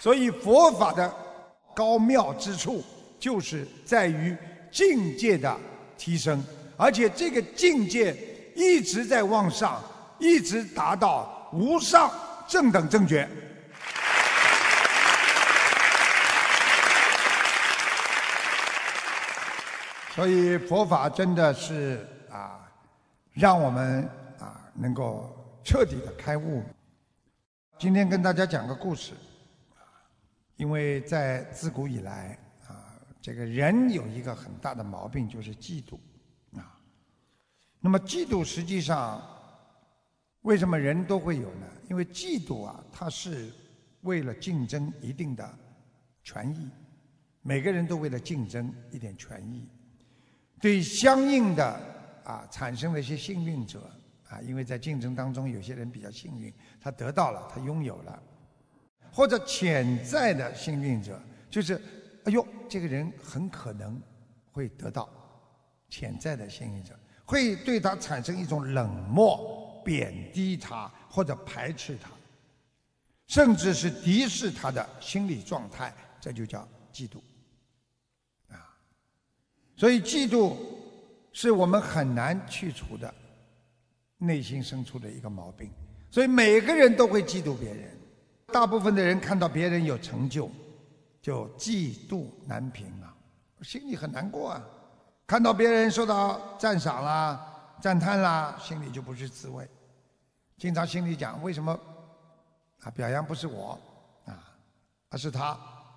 所以佛法的高妙之处，就是在于境界的提升，而且这个境界一直在往上，一直达到无上正等正觉。所以佛法真的是让我们能够彻底的开悟。今天跟大家讲个故事，因为在自古以来这个人有一个很大的毛病，就是嫉妒那么嫉妒实际上为什么人都会有呢？因为嫉妒它是为了竞争一定的权益，每个人都为了竞争一点权益。对相应的产生了一些幸运者因为在竞争当中有些人比较幸运，他得到了，他拥有了，或者潜在的幸运者，就是哎呦，这个人很可能会得到，潜在的幸运者会对他产生一种冷漠、贬低他或者排斥他，甚至是敌视他的心理状态，这就叫嫉妒。所以嫉妒是我们很难去除的内心深处的一个毛病，所以每个人都会嫉妒别人。大部分的人看到别人有成就，就嫉妒难平心里很难过看到别人受到赞赏啦、赞叹啦，心里就不是滋味。经常心里讲，为什么表扬不是我而是他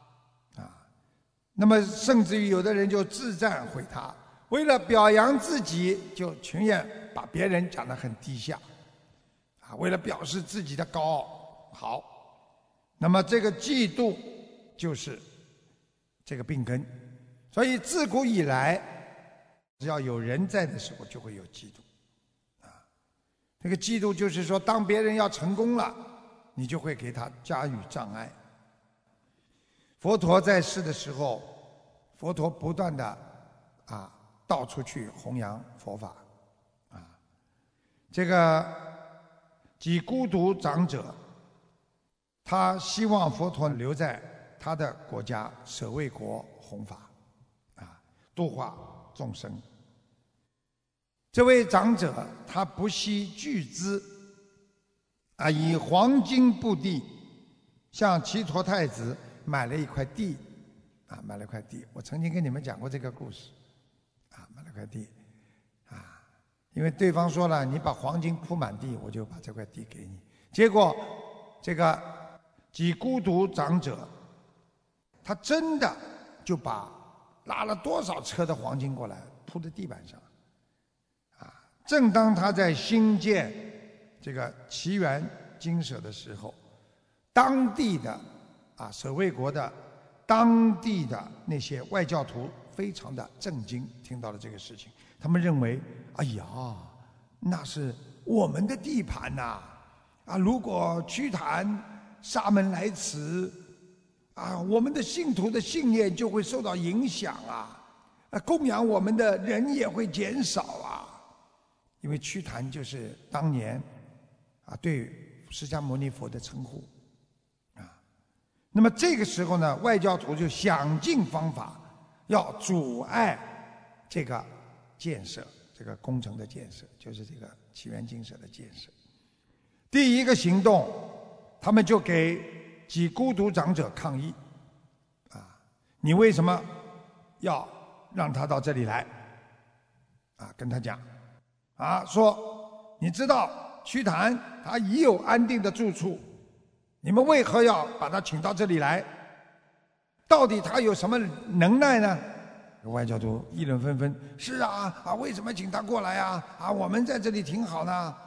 那么甚至于有的人就自赞毁他，为了表扬自己，就情愿把别人讲得很低下为了表示自己的高傲。好，那么这个嫉妒就是这个病根。所以自古以来，只要有人在的时候，就会有嫉妒这个嫉妒就是说，当别人要成功了，你就会给他加以障碍。佛陀在世的时候，佛陀不断的到处去弘扬佛法这个几孤独长者，他希望佛陀留在他的国家舍卫国弘法度化众生。这位长者他不惜巨资以黄金布地向祇陀太子买了一块地买了一块地。我曾经跟你们讲过这个故事买了块地因为对方说了，你把黄金铺满地，我就把这块地给你。结果这个几孤独长者，他真的就把拉了多少车的黄金过来铺在地板上正当他在兴建这个祇园精舍的时候，当地的舍卫国的当地的那些外教徒非常的震惊，听到了这个事情，他们认为，哎呀，那是我们的地盘如果瞿昙沙门来迟我们的信徒的信念就会受到影响供养我们的人也会减少因为瞿昙就是当年对释迦牟尼佛的称呼那么这个时候呢，外教徒就想尽方法要阻碍这个建设，这个工程的建设，就是这个祇园精舍的建设。第一个行动，他们就给几孤独长者抗议你为什么要让他到这里来跟他讲说你知道瞿昙他已有安定的住处，你们为何要把他请到这里来？到底他有什么能耐呢？外教徒议论纷纷，是为什么请他过来我们在这里挺好呢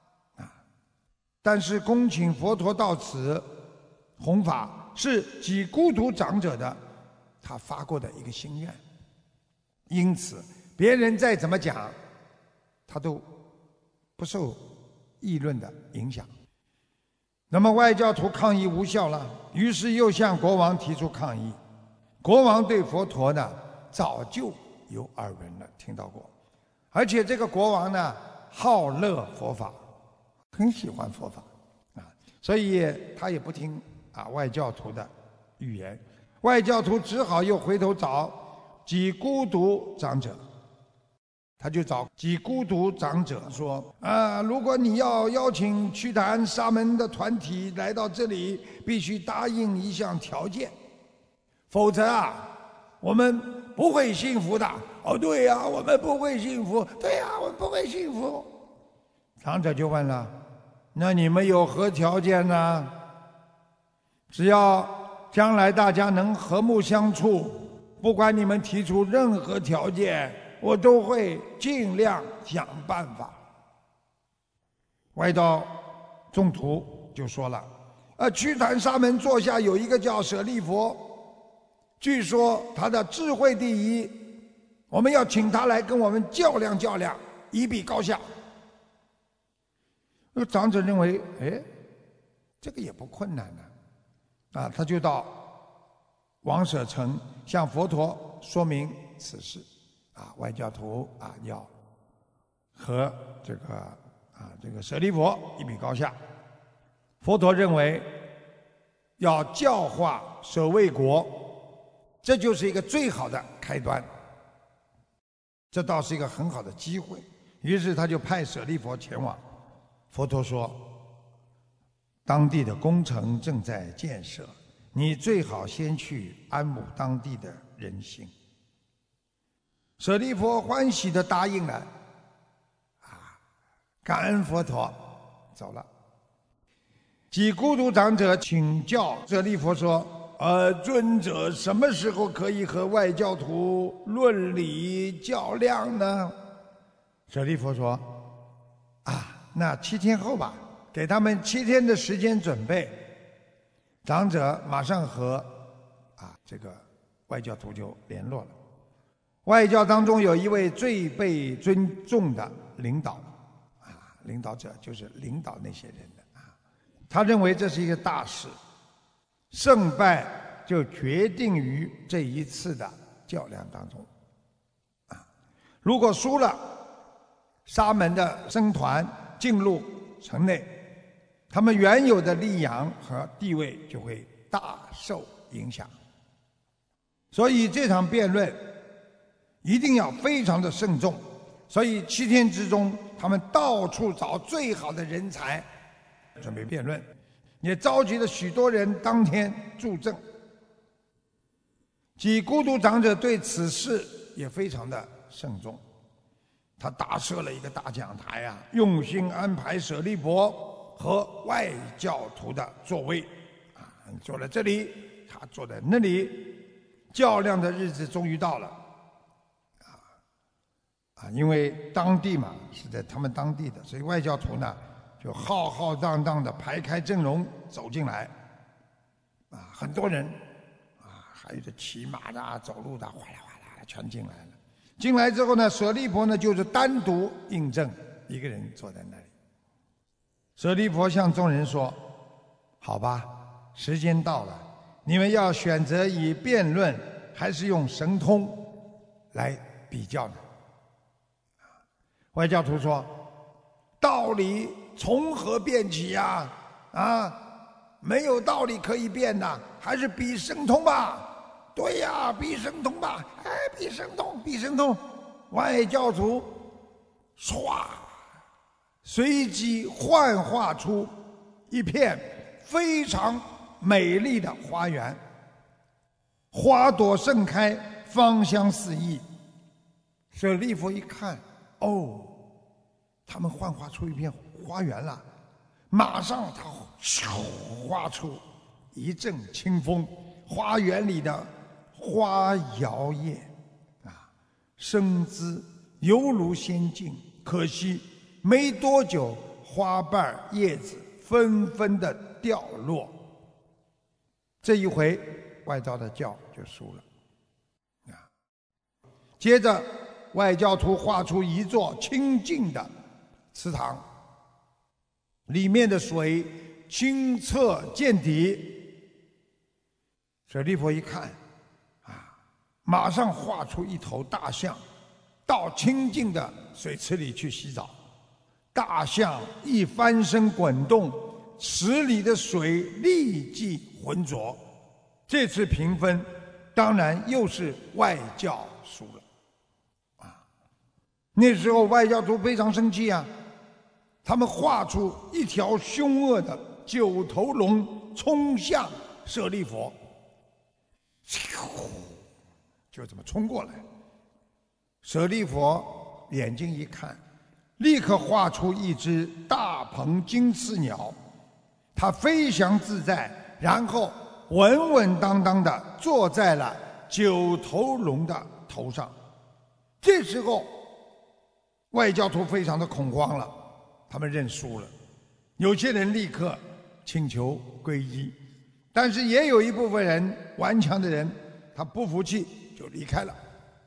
但是恭请佛陀到此弘法是几孤独长者的他发过的一个心愿，因此别人再怎么讲他都不受议论的影响。那么外教徒抗议无效了，于是又向国王提出抗议。国王对佛陀呢早就有耳闻了，听到过，而且这个国王呢好乐佛法，很喜欢佛法所以他也不听外教徒的预言。外教徒只好又回头找几孤独长者，他就找几孤独长者说：如果你要邀请祛坛沙门的团体来到这里，必须答应一项条件，否则我们不会幸福的。哦，对呀，我们不会幸福。对呀，我们不会幸福。长者就问了：那你们有何条件呢？只要将来大家能和睦相处，不管你们提出任何条件，我都会尽量想办法。外道众徒就说了：祛坛沙门座下有一个叫舍利佛，据说他的智慧第一，我们要请他来跟我们较量较量，以比高下。长者认为，这个也不困难呢，他就到王舍城向佛陀说明此事，外教徒要和这个舍利佛一比高下。佛陀认为要教化舍卫国，这就是一个最好的开端，这倒是一个很好的机会。于是他就派舍利佛前往。佛陀说：当地的工程正在建设，你最好先去安抚当地的人心。舍利佛欢喜地答应了，感恩佛陀，走了。几孤独长者请教舍利佛说：尊者什么时候可以和外教徒论理较量呢？舍利佛说：那7天后吧，给他们7天的时间准备。长者马上和这个外教徒就联络了。外教当中有一位最被尊重的领导，领导者就是领导那些人的他认为这是一个大事，胜败就决定于这一次的较量当中。如果输了，沙门的僧团进入城内，他们原有的利养和地位就会大受影响。所以这场辩论一定要非常的慎重。所以7天之中，他们到处找最好的人才准备辩论，也召集了许多人当天助阵。几孤独长者对此事也非常的慎重，他打设了一个大讲台用心安排舍利佛和外教徒的座位，你坐在这里，他坐在那里。较量的日子终于到了，因为当地嘛是在他们当地的，所以外教徒呢就浩浩荡荡的排开阵容走进来，很多人，还有这骑马的、走路的，哗啦哗啦全进来了。进来之后呢，舍利佛呢就是单独应正，一个人坐在那里。舍利佛向众人说：好吧，时间到了，你们要选择以辩论还是用神通来比较呢？外教徒说：道理从何辩起呀？没有道理可以辩的，还是比神通吧。对呀，比神通吧。比神通，比神通。外教徒唰，随即幻化出一片非常美丽的花园，花朵盛开，芳香四溢。舍利弗一看，他们幻化出一片花园了，马上他画出一阵清风，花园里的花摇曳生姿犹如仙境。可惜没多久，花瓣叶子纷纷的掉落。这一回外道的教就输了。接着外教徒画出一座清净的池塘，里面的水清澈见底。舍利弗一看，马上画出一头大象，到清净的水池里去洗澡。大象一翻身滚动，池里的水立即浑浊， 这次平分，当然又是外教输了。那时候外教徒非常生气啊，他们画出一条凶恶的9头龙冲向舍利佛，就这么冲过来。舍利佛眼睛一看，立刻画出一只大鹏金翅鸟，它飞翔自在，然后稳稳当当地坐在了9头龙的头上。这时候外教徒非常的恐慌了，他们认输了。有些人立刻请求皈依，但是也有一部分人顽强的人，他不服气就离开了。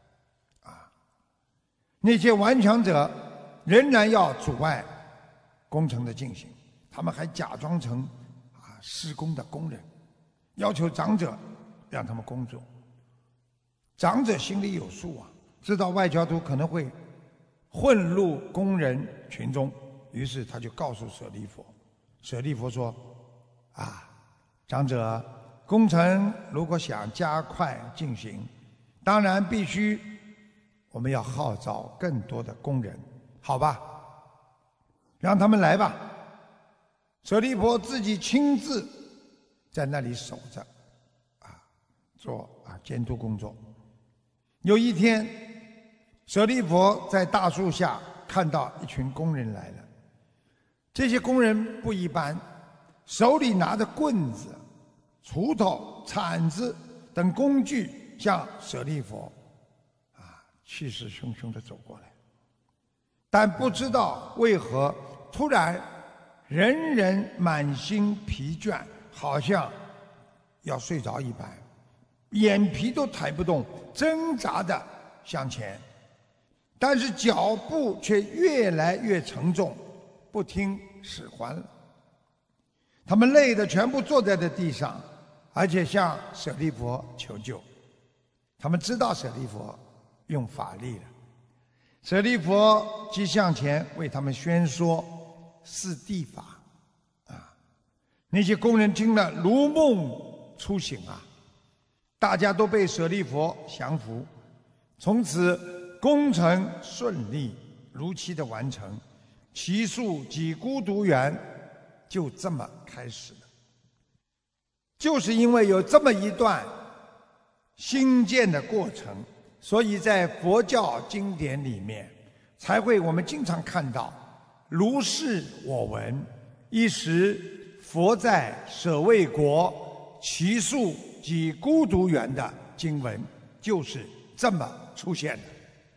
那些顽强者仍然要阻碍工程的进行，他们还假装成施工的工人，要求长者让他们工作。长者心里有数啊，知道外教徒可能会混入工人群中，于是他就告诉舍利佛。舍利佛说：长者，工程如果想加快进行，当然必须我们要号召更多的工人，好吧？让他们来吧。舍利佛自己亲自在那里守着，做监督工作。有一天，舍利佛在大树下看到一群工人来了。这些工人不一般，手里拿着棍子、锄头、铲子等工具，向舍利佛气势汹汹地走过来。但不知道为何，突然人人满心疲倦，好像要睡着一般，眼皮都抬不动，挣扎地向前，但是脚步却越来越沉重，不听使唤了。他们累得全部坐在了地上，而且向舍利佛求救。他们知道舍利佛用法力了。舍利佛即向前为他们宣说四谛法。那些工人听了如梦初醒啊，大家都被舍利佛降服。从此工程顺利如期的完成，祇树及孤独园就这么开始了。就是因为有这么一段兴建的过程，所以在佛教经典里面才会我们经常看到如是我闻，一时佛在舍卫国祇树及孤独园的经文，就是这么出现的。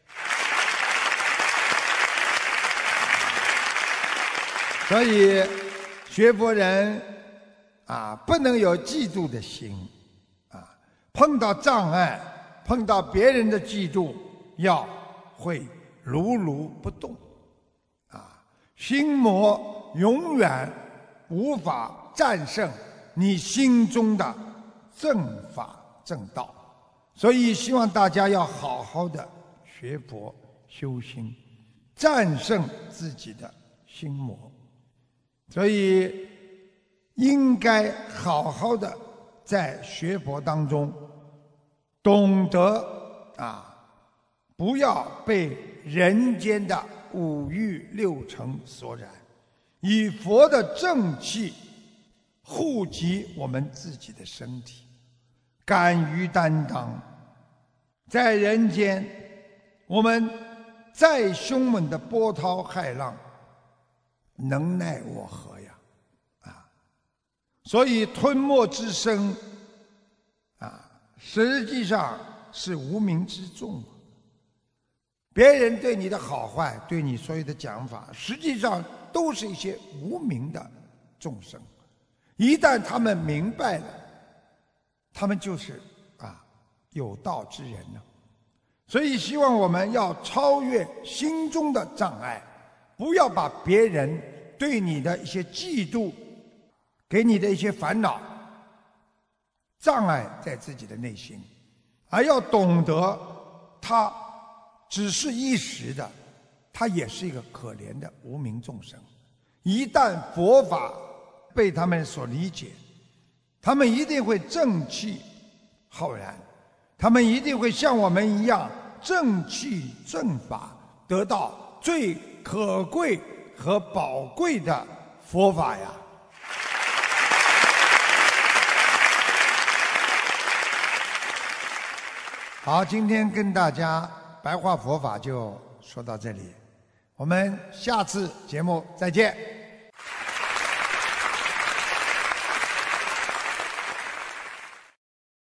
所以学佛人不能有嫉妒的心碰到障碍，碰到别人的嫉妒，要会如如不动心魔永远无法战胜你心中的正法正道。所以希望大家要好好的学佛修心，战胜自己的心魔。所以应该好好的在学佛当中懂得不要被人间的五欲六尘所染，以佛的正气护及我们自己的身体，敢于担当。在人间，我们再凶猛的波涛骇浪，能奈我何呀？所以吞没之身实际上是无名之众。别人对你的好坏，对你所有的讲法，实际上都是一些无名的众生。一旦他们明白了，他们就是有道之人了。所以希望我们要超越心中的障碍，不要把别人对你的一些嫉妒，给你的一些烦恼障碍在自己的内心，而要懂得他只是一时的，他也是一个可怜的无名众生。一旦佛法被他们所理解，他们一定会正气浩然，他们一定会像我们一样正气正法，得到最可贵和宝贵的佛法呀！好，今天跟大家白话佛法就说到这里，我们下次节目再见。